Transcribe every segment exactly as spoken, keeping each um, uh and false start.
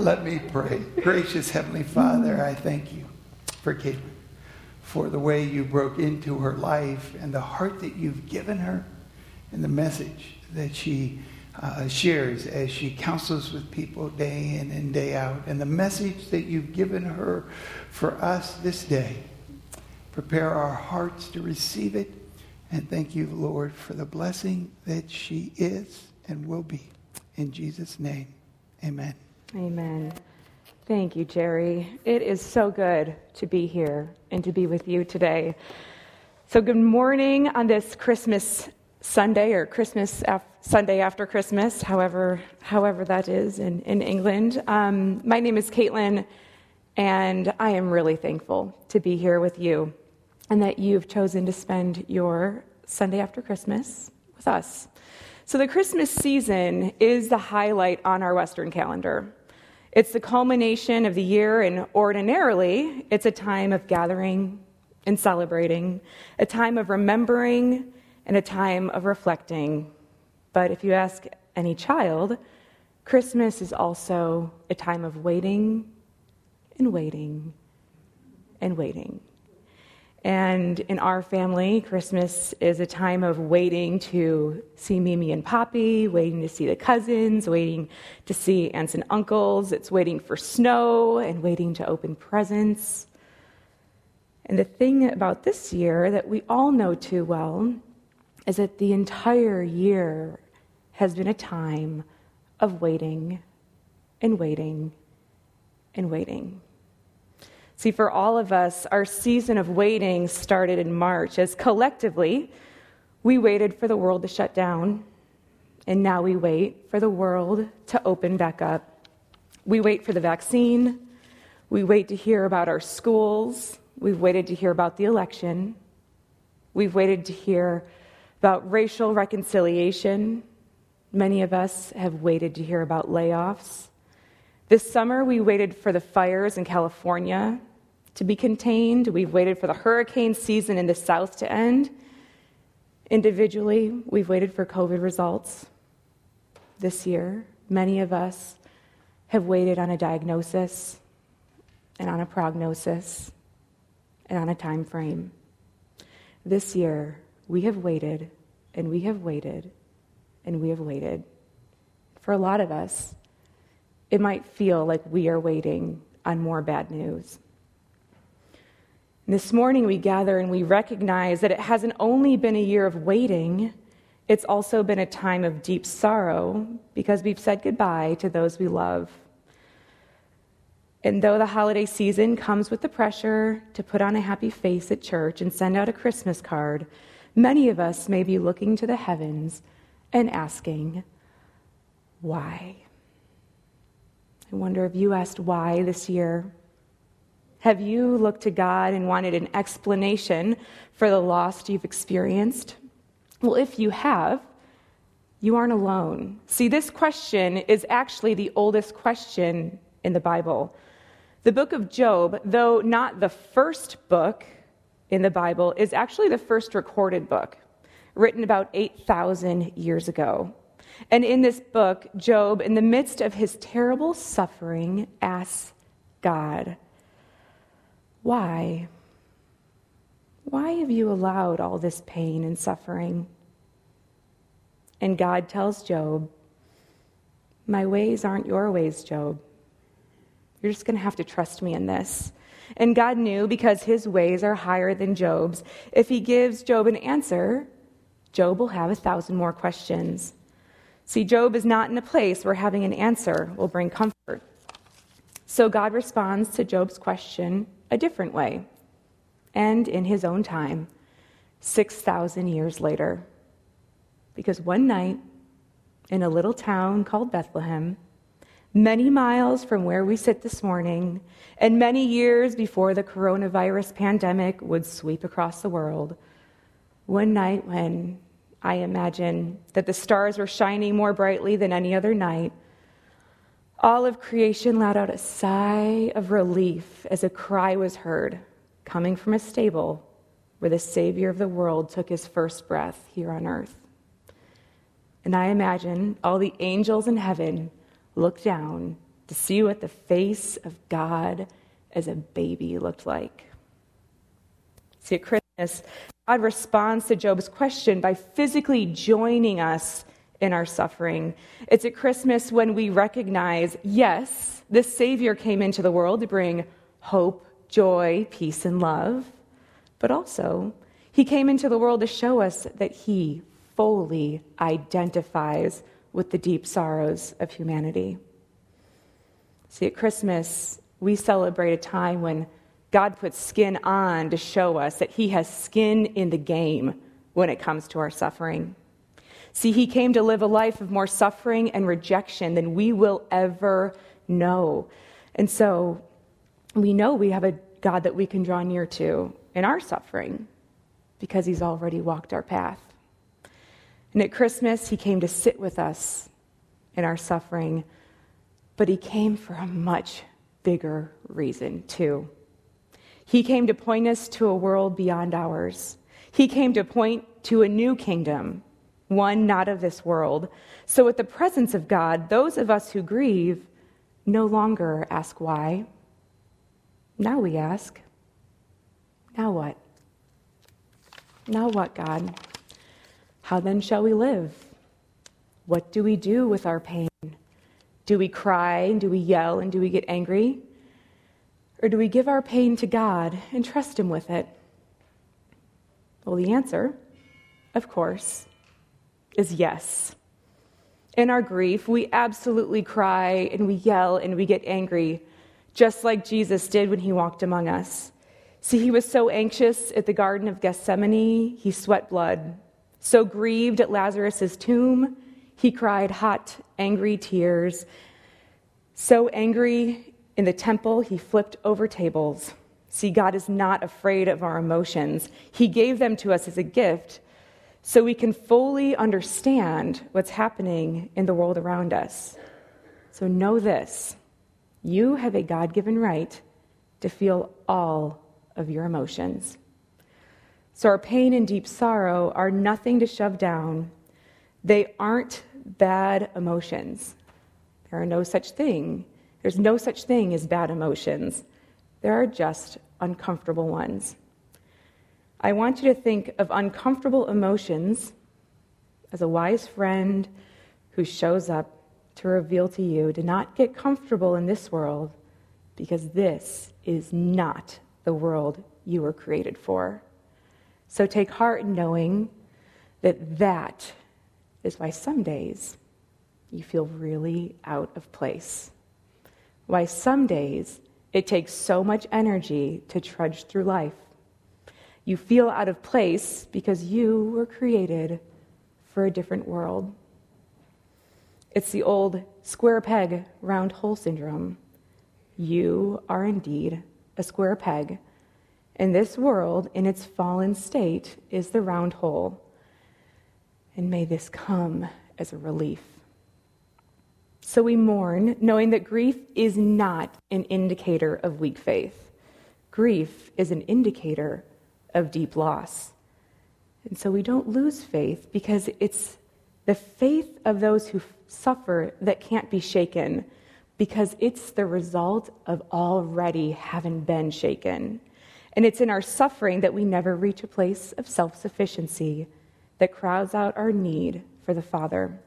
Let me pray. Gracious Heavenly Father, I thank you for Caitlin, for the way you broke into her life and the heart that you've given her and the message that she uh, shares as she counsels with people day in and day out, and the message that you've given her for us this day. Prepare our hearts to receive it, and thank you, Lord, for the blessing that she is and will be. In Jesus' name, amen. Amen. Thank you, Jerry. It is so good to be here and to be with you today. So good morning on this Christmas Sunday, or Christmas af- Sunday after Christmas, however however that is in, in England. Um, my name is Caitlin, and I am really thankful to be here with you and that you've chosen to spend your Sunday after Christmas with us. So the Christmas season is the highlight on our Western calendar. It's the culmination of the year, and ordinarily, it's a time of gathering and celebrating, a time of remembering, and a time of reflecting. But if you ask any child, Christmas is also a time of waiting and waiting and waiting. And in our family, Christmas is a time of waiting to see Mimi and Poppy, waiting to see the cousins, waiting to see aunts and uncles. It's waiting for snow and waiting to open presents. And the thing about this year that we all know too well is that the entire year has been a time of waiting and waiting and waiting. See, for all of us, our season of waiting started in March, as collectively we waited for the world to shut down, and now we wait for the world to open back up. We wait for the vaccine. We wait to hear about our schools. We've waited to hear about the election. We've waited to hear about racial reconciliation. Many of us have waited to hear about layoffs. This summer, we waited for the fires in California to be contained. We've waited for the hurricane season in the South to end. Individually, we've waited for COVID results. This year, many of us have waited on a diagnosis and on a prognosis and on a time frame. This year, we have waited and we have waited and we have waited. For a lot of us, it might feel like we are waiting on more bad news. And this morning we gather and we recognize that it hasn't only been a year of waiting, it's also been a time of deep sorrow because we've said goodbye to those we love. And though the holiday season comes with the pressure to put on a happy face at church and send out a Christmas card, many of us may be looking to the heavens and asking, why? I wonder if you asked why this year. Have you looked to God and wanted an explanation for the loss you've experienced? Well, if you have, you aren't alone. See, this question is actually the oldest question in the Bible. The book of Job, though not the first book in the Bible, is actually the first recorded book, written about eight thousand years ago. And in this book, Job, in the midst of his terrible suffering, asks God, why? Why have you allowed all this pain and suffering? And God tells Job, my ways aren't your ways, Job. You're just going to have to trust me in this. And God knew, because his ways are higher than Job's, if he gives Job an answer, Job will have a thousand more questions. See, Job is not in a place where having an answer will bring comfort. So God responds to Job's question a different way, and in his own time, six thousand years later. Because one night, in a little town called Bethlehem, many miles from where we sit this morning, and many years before the coronavirus pandemic would sweep across the world, one night when I imagine that the stars were shining more brightly than any other night, all of creation let out a sigh of relief as a cry was heard, coming from a stable where the Savior of the world took his first breath here on earth. And I imagine all the angels in heaven looked down to see what the face of God as a baby looked like. See, at Christmas, God responds to Job's question by physically joining us in our suffering. It's at Christmas when we recognize, yes, the Savior came into the world to bring hope, joy, peace, and love, but also he came into the world to show us that he fully identifies with the deep sorrows of humanity. See, at Christmas, we celebrate a time when God puts skin on to show us that he has skin in the game when it comes to our suffering. See, he came to live a life of more suffering and rejection than we will ever know. And so we know we have a God that we can draw near to in our suffering because he's already walked our path. And at Christmas, he came to sit with us in our suffering, but he came for a much bigger reason too. He came to point us to a world beyond ours. He came to point to a new kingdom, one not of this world. So with the presence of God, those of us who grieve no longer ask why. Now we ask, now what? Now what, God? How then shall we live? What do we do with our pain? Do we cry and do we yell and do we get angry? Or do we give our pain to God and trust him with it? Well, the answer, of course, is yes. In our grief, we absolutely cry and we yell and we get angry, just like Jesus did when he walked among us. See, he was so anxious at the Garden of Gethsemane, he sweat blood. So grieved at Lazarus' tomb, he cried hot, angry tears. So angry in the temple, he flipped over tables. See, God is not afraid of our emotions. He gave them to us as a gift so we can fully understand what's happening in the world around us. So know this, you have a God-given right to feel all of your emotions. So our pain and deep sorrow are nothing to shove down. They aren't bad emotions. There are no such thing. There's no such thing as bad emotions. There are just uncomfortable ones. I want you to think of uncomfortable emotions as a wise friend who shows up to reveal to you to not get comfortable in this world because this is not the world you were created for. So take heart in knowing that that is why some days you feel really out of place. Why some days it takes so much energy to trudge through life. You feel out of place because you were created for a different world. It's the old square peg, round hole syndrome. You are indeed a square peg, and this world, in its fallen state, is the round hole. And may this come as a relief. So we mourn, knowing that grief is not an indicator of weak faith. Grief is an indicator of deep loss. And so we don't lose faith because it's the faith of those who suffer that can't be shaken, because it's the result of already having been shaken. And it's in our suffering that we never reach a place of self-sufficiency that crowds out our need for the Father.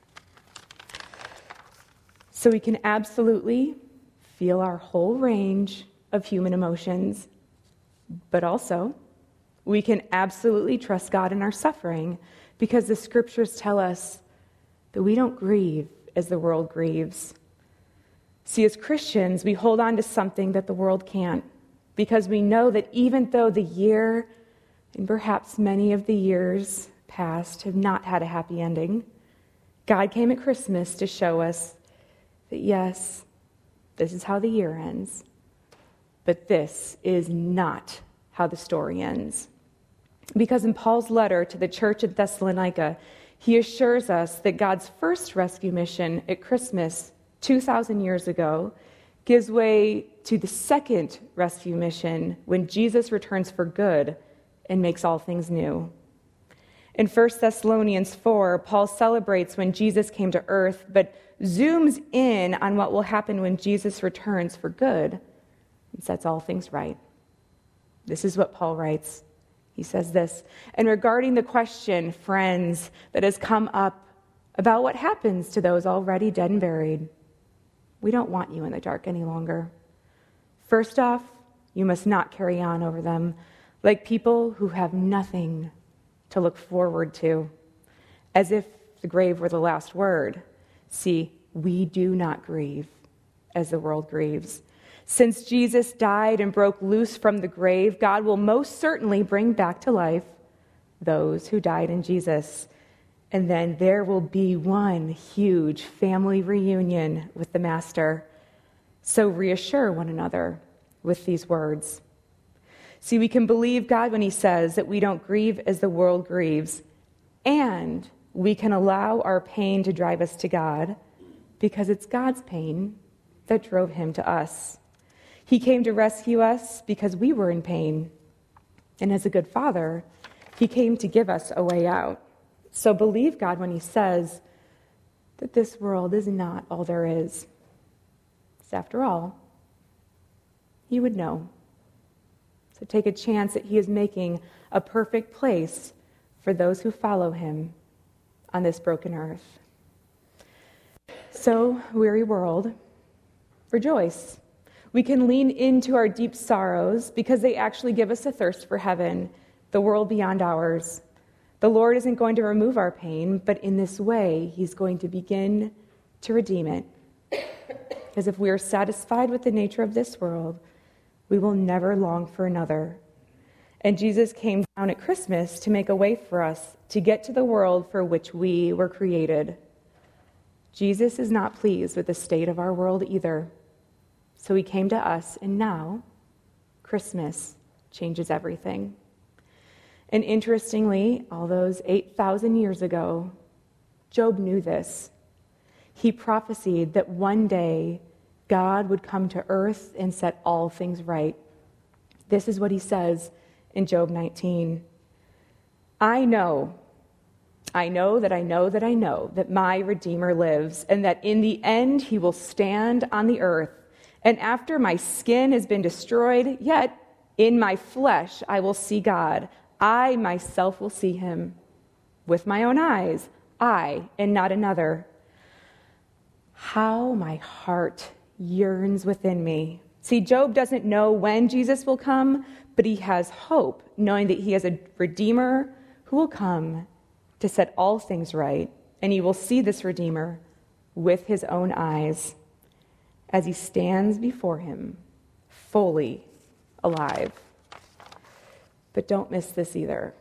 So we can absolutely feel our whole range of human emotions, but also we can absolutely trust God in our suffering because the scriptures tell us that we don't grieve as the world grieves. See, as Christians, we hold on to something that the world can't because we know that even though the year and perhaps many of the years past have not had a happy ending, God came at Christmas to show us that yes, this is how the year ends, but this is not how the story ends. Because in Paul's letter to the church at Thessalonica, he assures us that God's first rescue mission at Christmas two thousand years ago gives way to the second rescue mission when Jesus returns for good and makes all things new. In First Thessalonians four, Paul celebrates when Jesus came to earth, but zooms in on what will happen when Jesus returns for good and sets all things right. This is what Paul writes. He says this, and regarding the question, friends, that has come up about what happens to those already dead and buried, we don't want you in the dark any longer. First off, you must not carry on over them like people who have nothing to look forward to, as if the grave were the last word. See, we do not grieve as the world grieves. Since Jesus died and broke loose from the grave, God will most certainly bring back to life those who died in Jesus. And then there will be one huge family reunion with the Master. So reassure one another with these words. See, we can believe God when he says that we don't grieve as the world grieves, and we can allow our pain to drive us to God because it's God's pain that drove him to us. He came to rescue us because we were in pain. And as a good father, he came to give us a way out. So believe God when he says that this world is not all there is. Because after all, he would know. So take a chance that he is making a perfect place for those who follow him on this broken earth. So, weary world, rejoice. We can lean into our deep sorrows because they actually give us a thirst for heaven, the world beyond ours. The Lord isn't going to remove our pain, but in this way, he's going to begin to redeem it. Because if we are satisfied with the nature of this world, we will never long for another. And Jesus came down at Christmas to make a way for us to get to the world for which we were created. Jesus is not pleased with the state of our world either. So he came to us, and now Christmas changes everything. And interestingly, all those eight thousand years ago, Job knew this. He prophesied that one day God would come to earth and set all things right. This is what he says in Job nineteen. I know, I know that I know that I know that my Redeemer lives, and that in the end he will stand on the earth. And after my skin has been destroyed, yet in my flesh I will see God. I myself will see him with my own eyes, I and not another. How my heart yearns within me. See, Job doesn't know when Jesus will come, but he has hope, knowing that he has a Redeemer who will come to set all things right, and he will see this Redeemer with his own eyes as he stands before him, fully alive. But don't miss this either.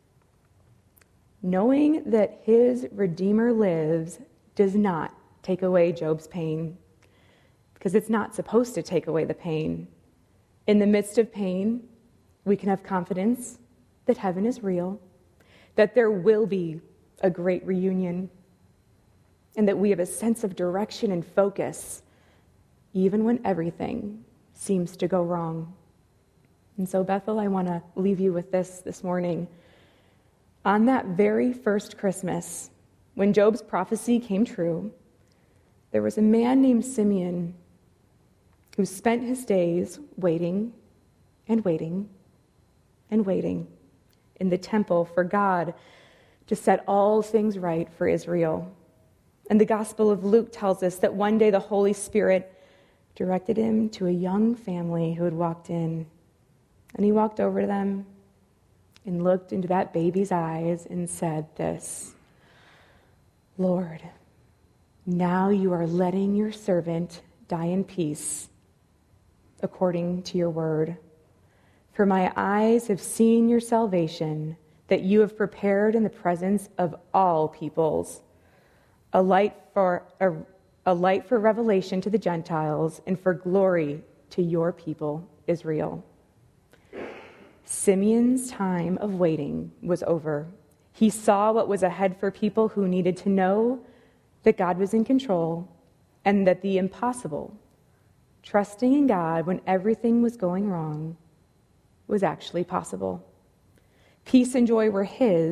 Knowing that his Redeemer lives does not take away Job's pain, because it's not supposed to take away the pain. In the midst of pain, we can have confidence that heaven is real, that there will be a great reunion, and that we have a sense of direction and focus, even when everything seems to go wrong. And so, Bethel, I want to leave you with this this morning. On that very first Christmas, when Job's prophecy came true, there was a man named Simeon who spent his days waiting and waiting and waiting in the temple for God to set all things right for Israel. And the Gospel of Luke tells us that one day the Holy Spirit directed him to a young family who had walked in. And he walked over to them and looked into that baby's eyes and said this, Lord, now you are letting your servant die in peace, according to your word. For my eyes have seen your salvation, that you have prepared in the presence of all peoples, a light for a, a light for revelation to the Gentiles and for glory to your people, Israel. Simeon's time of waiting was over. He saw what was ahead for people who needed to know that God was in control and that the impossible, trusting in God when everything was going wrong, was actually possible. Peace and joy were his,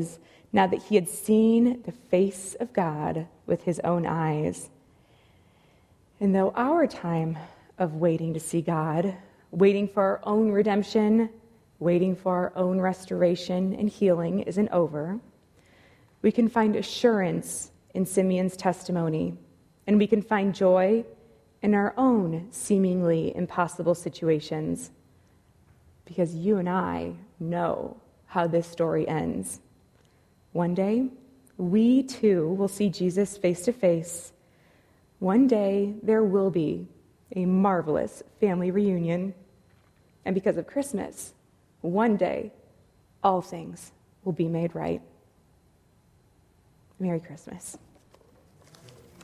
now that he had seen the face of God with his own eyes. And though our time of waiting to see God, waiting for our own redemption, waiting for our own restoration and healing isn't over, we can find assurance in Simeon's testimony, and we can find joy in our own seemingly impossible situations, because you and I know how this story ends. One day, we too will see Jesus face to face. One day, there will be a marvelous family reunion. And because of Christmas, one day, all things will be made right. Merry Christmas.